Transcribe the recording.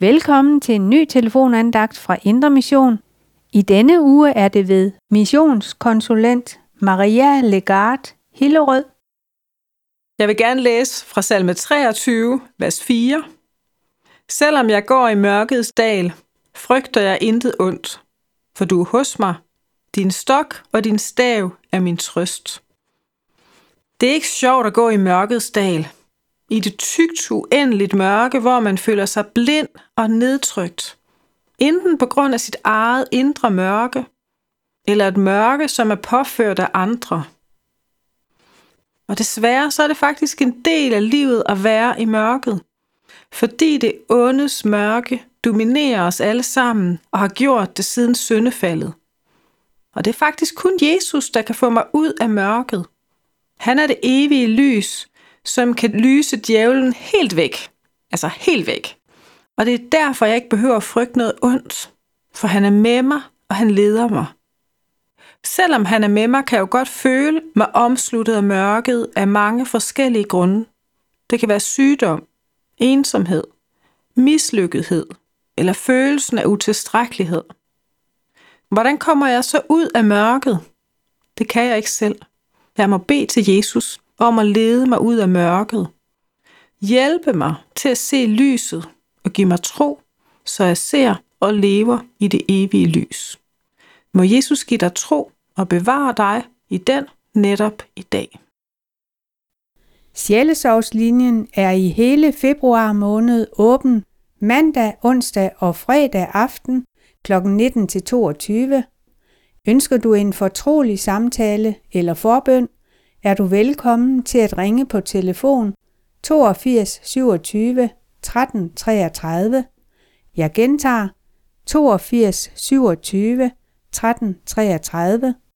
Velkommen til en ny telefonandagt fra Indre Mission. I denne uge er det ved missionskonsulent Maria Legarde Hillerød. Jeg vil gerne læse fra salme 23, vers 4. Selvom jeg går i mørkets dal, frygter jeg intet ondt, for du er hos mig. Din stok og din stav er min trøst. Det er ikke sjovt at gå i mørkets dal. I det tykt uendeligt mørke, hvor man føler sig blind og nedtrykt. Enten på grund af sit eget indre mørke, eller et mørke, som er påført af andre. Og desværre så er det faktisk en del af livet at være i mørket. Fordi det ondes mørke dominerer os alle sammen og har gjort det siden syndefaldet. Og det er faktisk kun Jesus, der kan få mig ud af mørket. Han er det evige lys, som kan lyse djævlen helt væk. Altså helt væk. Og det er derfor, jeg ikke behøver at frygte noget ondt. For han er med mig, og han leder mig. Selvom han er med mig, kan jeg jo godt føle mig omsluttet af mørket af mange forskellige grunde. Det kan være sygdom, ensomhed, mislykkethed eller følelsen af utilstrækkelighed. Hvordan kommer jeg så ud af mørket? Det kan jeg ikke selv. Jeg må bede til Jesus om at lede mig ud af mørket. Hjælpe mig til at se lyset og give mig tro, så jeg ser og lever i det evige lys. Må Jesus give dig tro og bevare dig i den netop i dag. Sjælesorgslinjen er i hele februar måned åben mandag, onsdag og fredag aften kl. 19-22. Ønsker du en fortrolig samtale eller forbøn, er du velkommen til at ringe på telefon 82 27 13 33. Jeg gentager 82 27 13 33